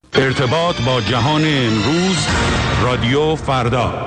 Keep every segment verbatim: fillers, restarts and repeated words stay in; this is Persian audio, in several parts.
ارتباط با جهان امروز، رادیو فردا.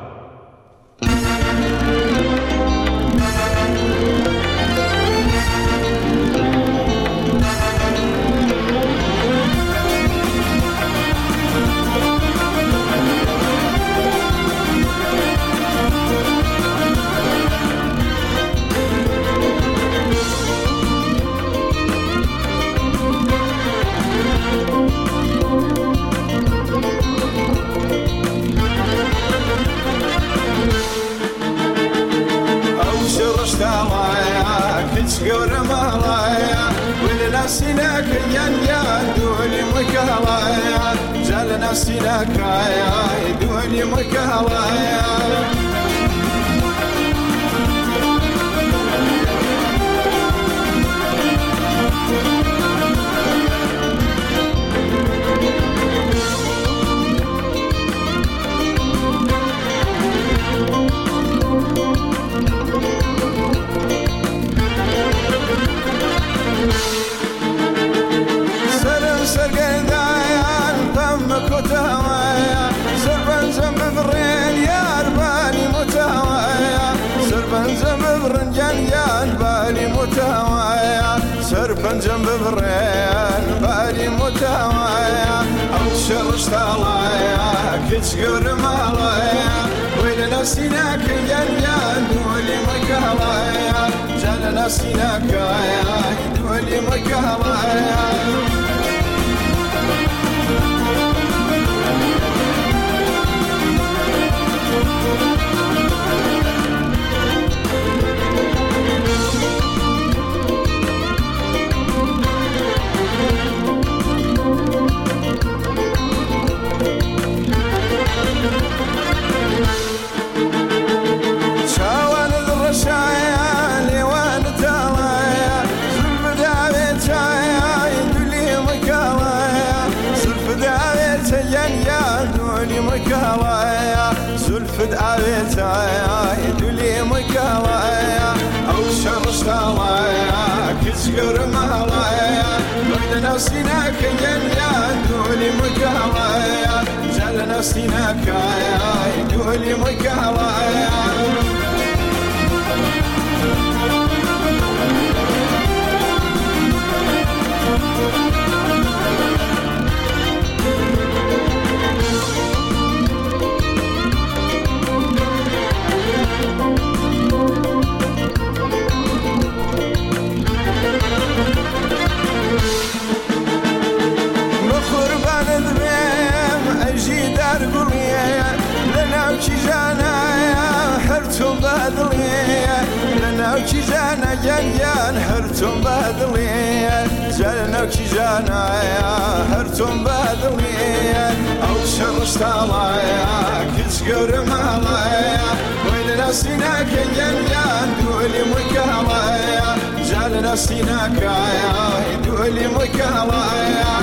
سربنجم ببرين بالي متوايا أو شرشت عليا كتشقر مالايا ويل نسيناك ينيان دولي مكالايا جال نسيناك يا دولي مكالايا زلفت عبيتايا يدولي مكالايا أو شرشت عليا كتشقر مالايا ويل نسيناك ينيا دولي مكالايا جال نسيناك يا يدولي مكالايا لناوكي جانا جنجان هرتم بادلية جالناوكي جانا يا هرتم بادلية أو شرشت عليا كتشقر مالايا ويل نسيناك جنجان دولي مكالايا جال نسيناك يا دولي مكالايا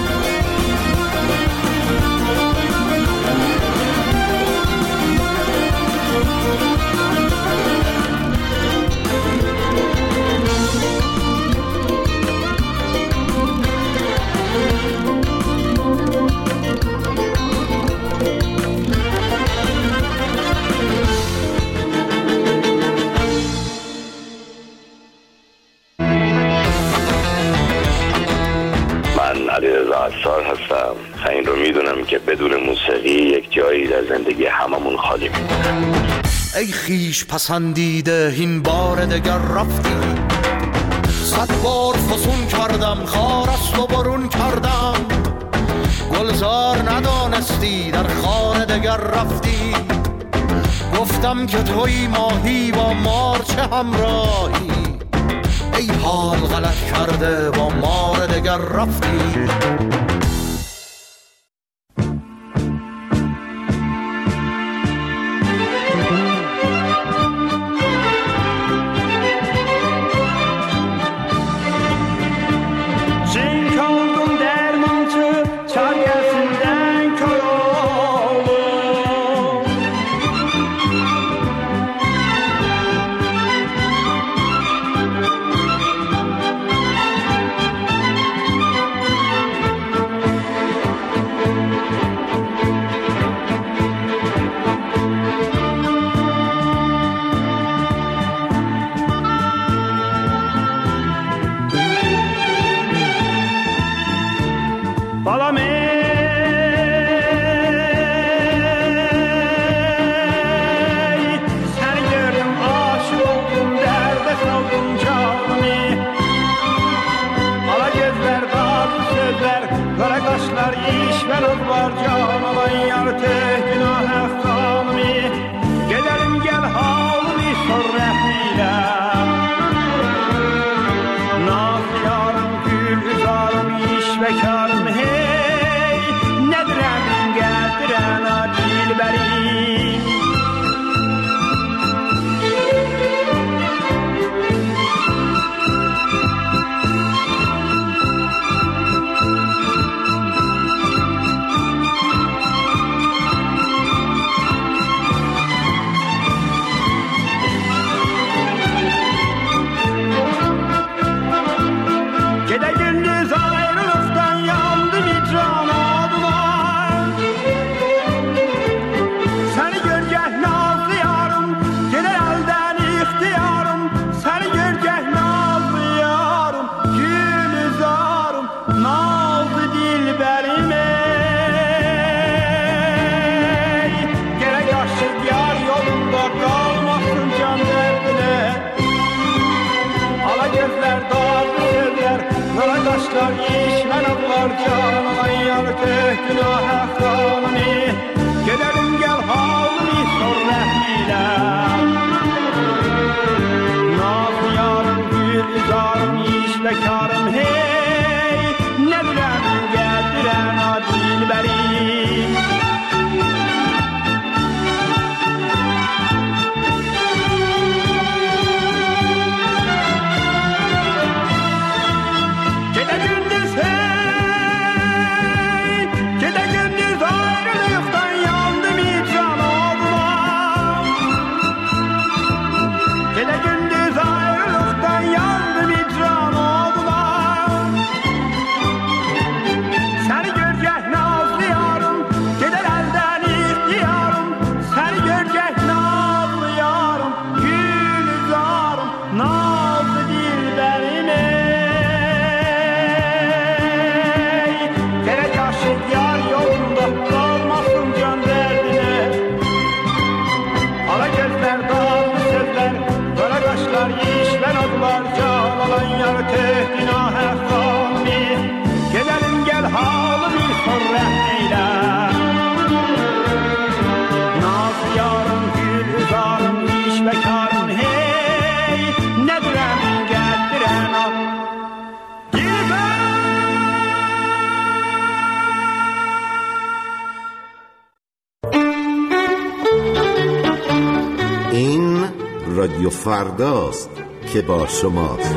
عطار هستم. این رو میدونم که بدون موسیقی یک جایی در زندگی هممون خالی میمونه. ای خیش پسندیده این بار دگر رفتی، صد بار فسون کردم خار است و برون کردم، گلزار ندانستی در خانه دگر رفتی، گفتم که توی ماهی با مار چه همراهی، ای حال غلط کرده با مار دگر رفتی. Qaraqaşlar işvəl var can alan yar teh günah əxtanımı Gələrim gəl halımı sor rəhmilə Naz yarım gül üzarım işvəkarım hey Nədirəmin qədirən adil bərim Qaraqaşlar işvəl var can alan yar teh günah əxtanımı Gələrim gəl halımı sor rəhmilə Naz yarım gül üzarım işvəkarım hey Nədirəmin qədirən adil bərim رادیو فرداست که با شماست.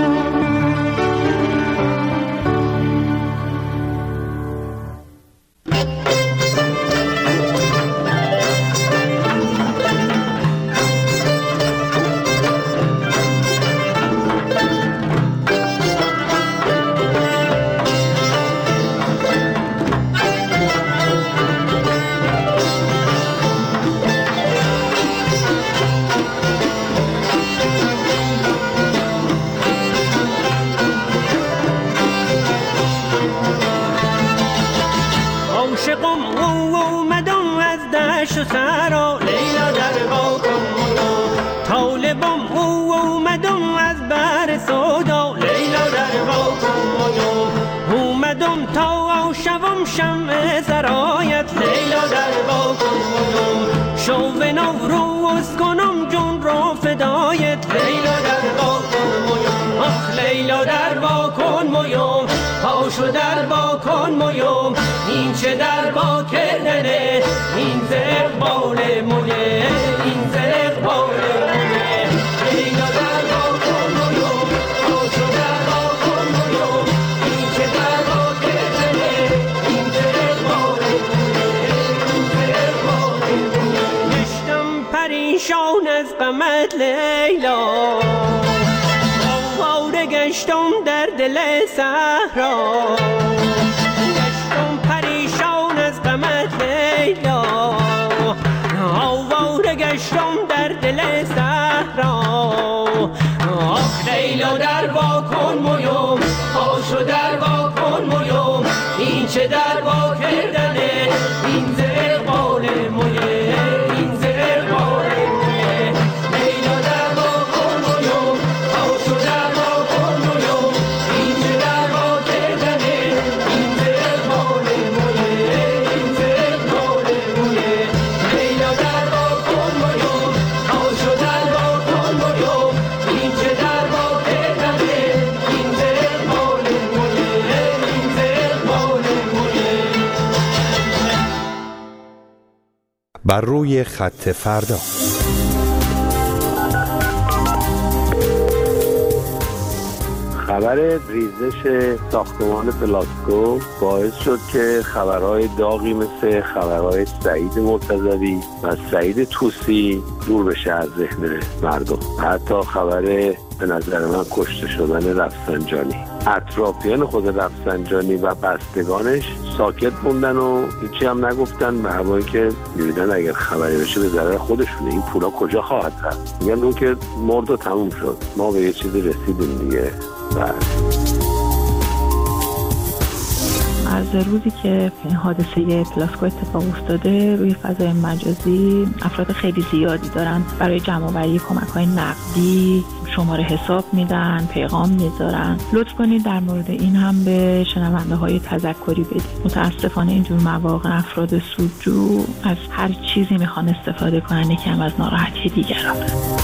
چه در با کردنه این زرق بال مویه این زرق بال مویه لیلا در با کن مویوم آشو در با کن مویوم این چه در با کردنه این زرق بال مویه بر روی خط فردا. خبر ریزش ساختمان پلاسکو باعث شد که خبرهای داغی مثل خبرهای سعید مرتضوی و سعید طوسی دور بشه از ذهن مردم. حتی خبر به نظر من کشته شدن رفسنجانی، اطرافیان خود رفسنجانی و بستگانش ساکت موندن و هیچی هم نگفتن، به هوایی که می‌بینن اگر خبری بشه به ضرر خودشونه. این پولا کجا خواهد رفت؟ میگن اون که مرد و تموم شد، ما به یه چیزی رسیدیم دیگه. از روزی که حادثه پلاسکو اتفاق افتاده روی فضای مجازی افراد خیلی زیادی دارن برای جمع‌آوری کمک‌های نقدی شماره حساب میدن، پیغام میذارن. لطف کنید در مورد این هم به شنونده‌های تذکری بدید. متاسفانه اینجور مواقع افراد سودجو از هر چیزی میخوان استفاده کنن یکم از ناراحتی دیگران.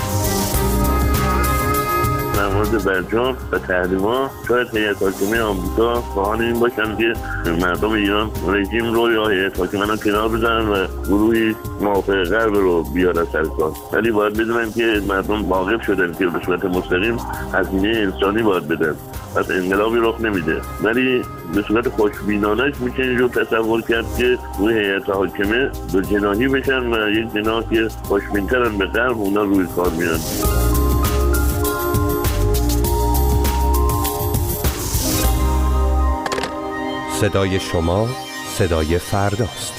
در مورد برجام و تحریما شاید هیئت حاکمه آمریکا خواهان این باشن که مردم ایران رژیم رو یا هیئت حاکمه رو کنار بزنن و گروهی موافق غرب رو بیارن سر کار. ولی باید بدونن که مردم واقف شدن که به صورت مستقیم هزینه انسانی باید بدن. پس انقلابی رخ نمیده. ولی به صورت خوشبینانش میشه اینجور تصور کرد که روی هیئت حاکمه دو جناحی بشن و یک جناح که خوشبین‌ترن به غرب اونا روی کار میان. صدای شما صدای فرداست.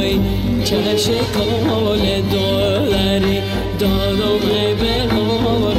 شکال دولاری دادم به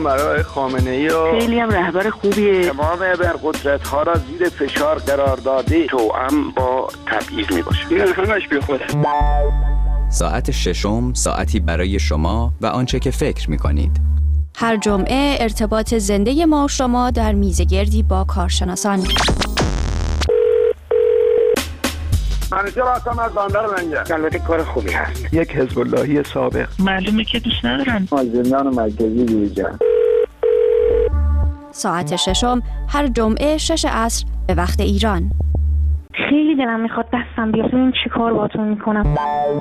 برای خامنه‌ای و خیلی هم رهبر خوبیه. تمام ابرقدرت ها را زیر فشار قرار داده، توأم با تبعیض میباشه. این همش بی خوده. ساعت ششم، ساعتی برای شما و آنچه که فکر می‌کنید. هر جمعه ارتباط زنده ما و شما در میزگردی با کارشناسان. منیجر هستم از بندر لنگر. البته کار خوبی هست. یک حزب اللهی سابق. معلومه که دوست ندارن. از زندان مرکزی بیرون. ساعت ششم هر جمعه شش عصر به وقت ایران. خیلی دلم میخواد دستم بیاد ببینم چی کار باهاتون میکنم.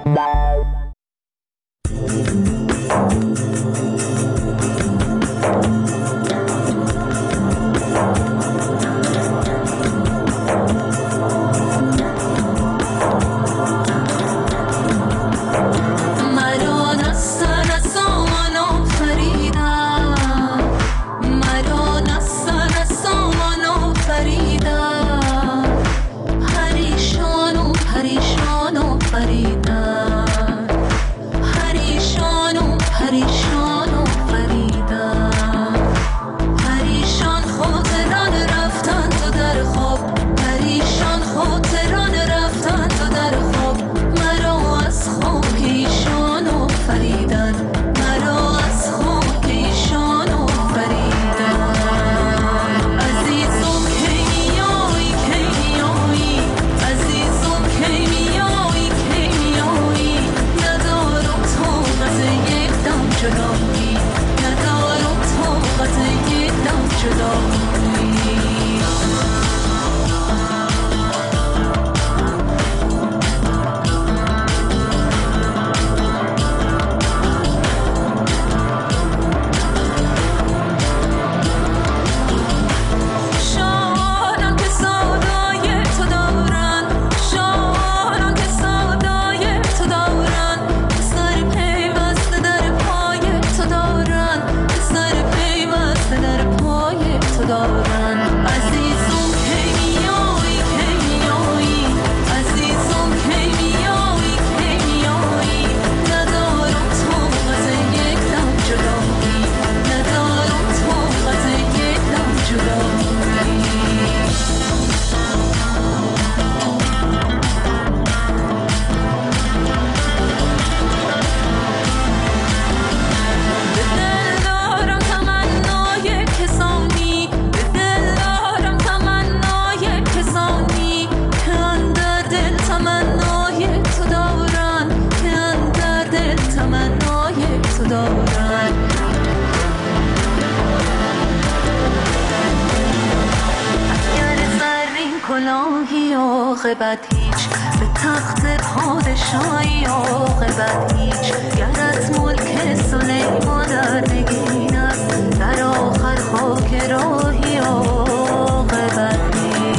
عاقبت هیچ به تخت پادشاهی عاقبت هیچ گرت ملک سلیمان در نگین است در آخر خاک راهی عاقبت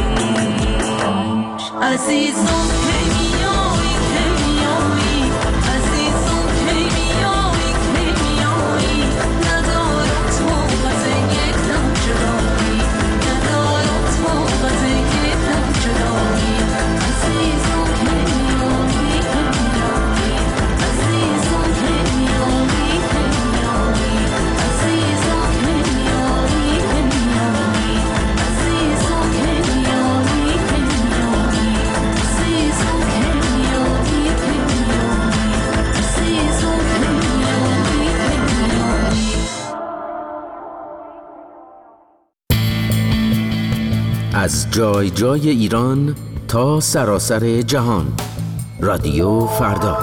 هیچ عزیزم کیمیایی کیمیایی عزیزم کیمیایی کیمیایی ندارم طاقت یک دم جدایی ندارم طاقت یک دم جدایی عزیزم کیمیایی کیمیایی عزیزم کیمیایی کیمیایی عزیزم کیمیایی کیمیایی عزیزم کیمیایی کیمیایی عزیزم کیمیایی کیمیایی عزیزم کیمیایی کیمیایی. از جای جای ایران تا سراسر جهان، رادیو فردا.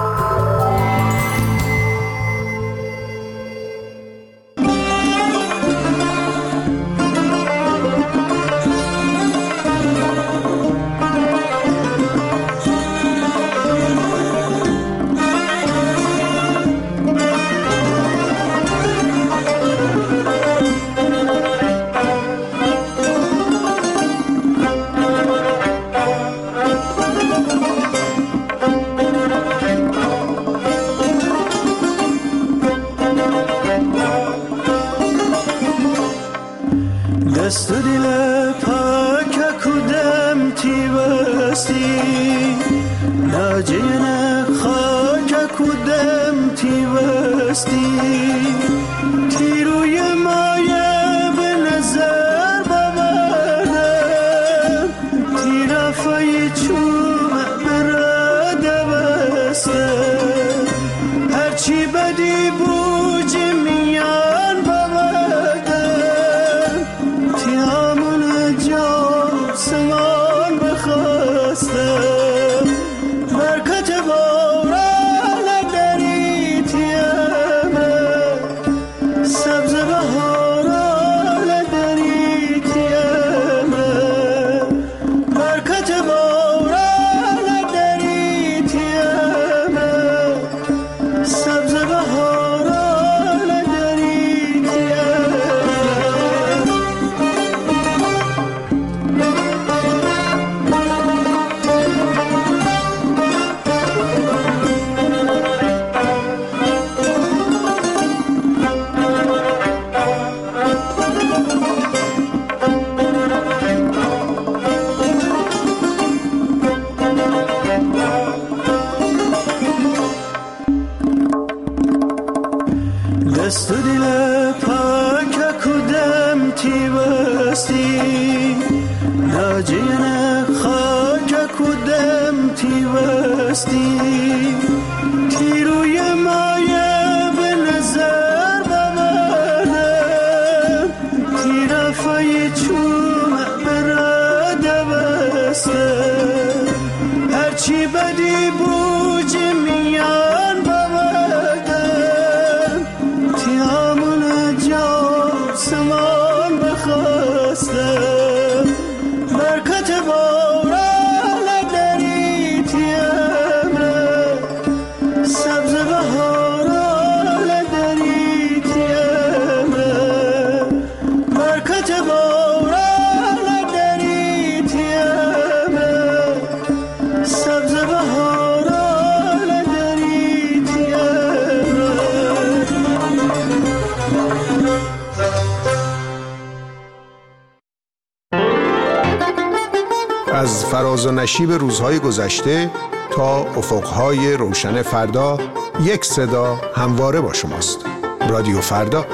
دست و دل پاک کدم تی بستی ناجین خاک کدم تی بستی تی روی ما تیوستی ناجین خاک کدم تیوستی تیروی مایه به نظر ببردم تیرفای چون براده بستم هرچی بدی بوج میان ببردم تیامون جا سمان بخواستم برکت باران دری تیمره سبز بهاران دری تیمره برکت باران دری تیمره سبز بهاران دری تیمره. از فراز و نشیب روزهای گذشته تا افقهای روشن فردا، یک صدا همواره با شماست. رادیو فردا.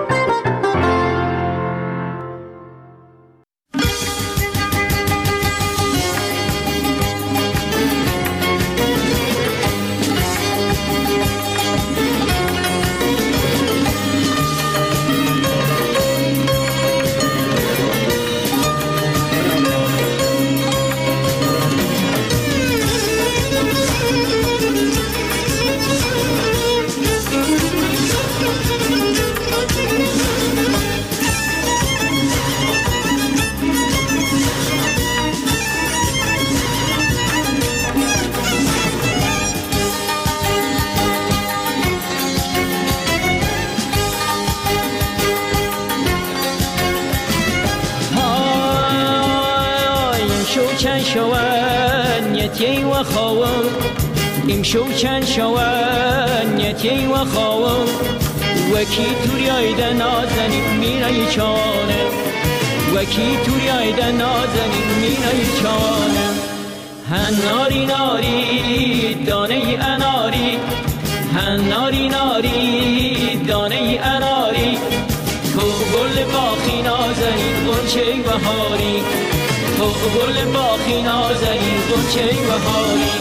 یم شوکن شوان یتی و خواهم وکی توری آیده نازنی میرای چانه وکی توری آیده نازنی میرای چانه هن ناری ناری دانه اناری هن ناری ناری دانه اناری تو گل باخی نازنی گنچه بهاری تو گل باخی نازنی گنچه بهاری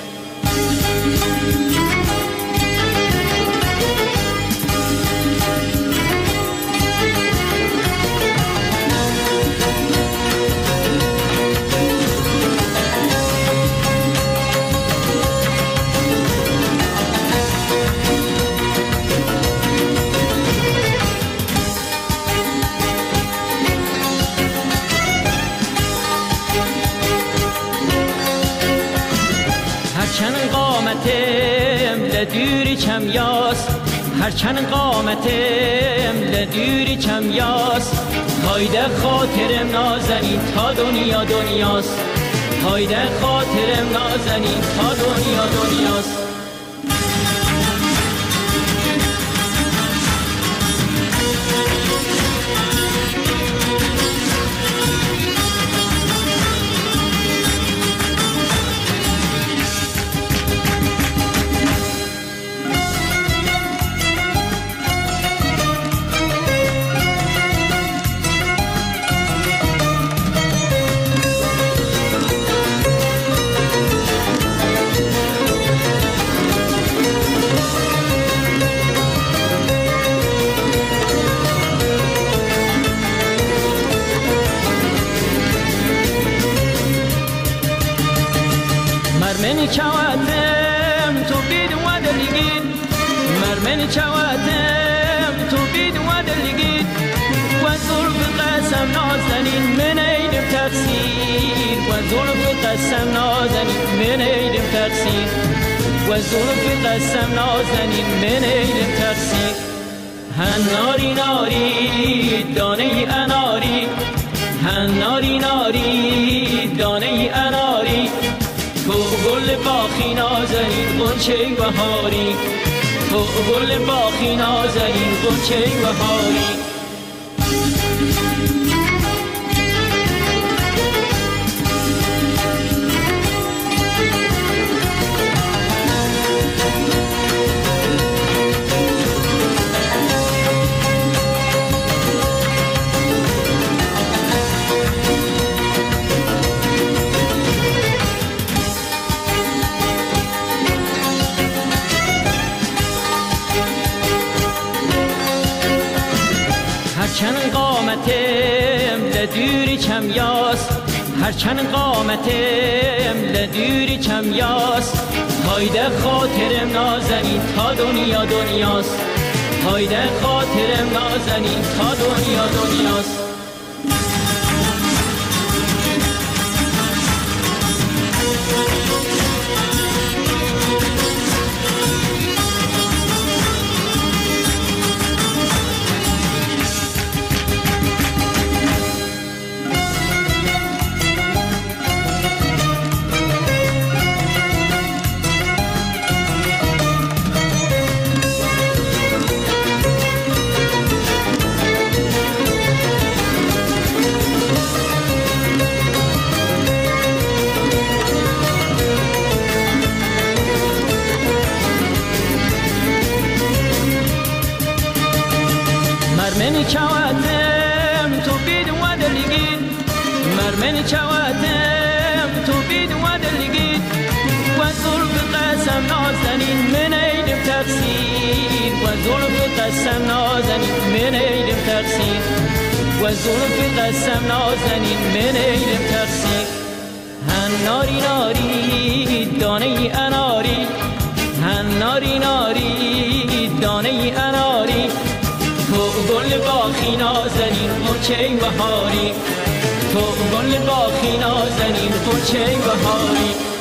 هرچند قامتم لدوری چم یاس هرچند قامتم لدوری چم یاس هایده خاطرم نازنی تا دنیا دنیاست هایده خاطرم نازنی تا دنیا دنیاست مرمنی چواتم تو بید و دلگید مرمنی چواتم تو بید و دلگید و ظلف قسم نازنین من ایدم تقصیر و ظلف قسم نازنین من ایدم تقصیر و ظلف قسم نازنین من ایدم تقصیر هن ناری ناری دانه اناری هن ناری ناری دانه اناری تو گل باخی نازنین غنچه بهاری تو گل باخی نازنین غنچه بهاری هرچند قامتم لدوری کم یاس هرچند قامتم لدوری کم یاس هایده خاطرم نازنین تا دنیا دنیاست هایده خاطرم نازنین تا دنیا دنیاست مرمن چواتم تو بید و دلگید مرمن چواتم تو بید و دلگید و ظلف قسم نازنین من ایدم تقصیر و ظلف قسم نازنین من ایدم تقصیر و ظلف قسم نازنین من ایدم تقصیر هن ناری ناری دانه اناری هن ناری ناری دانه اناری تو گل باخی نازنین قرچه بهاری تو گل باخی نازنین قرچه بهاری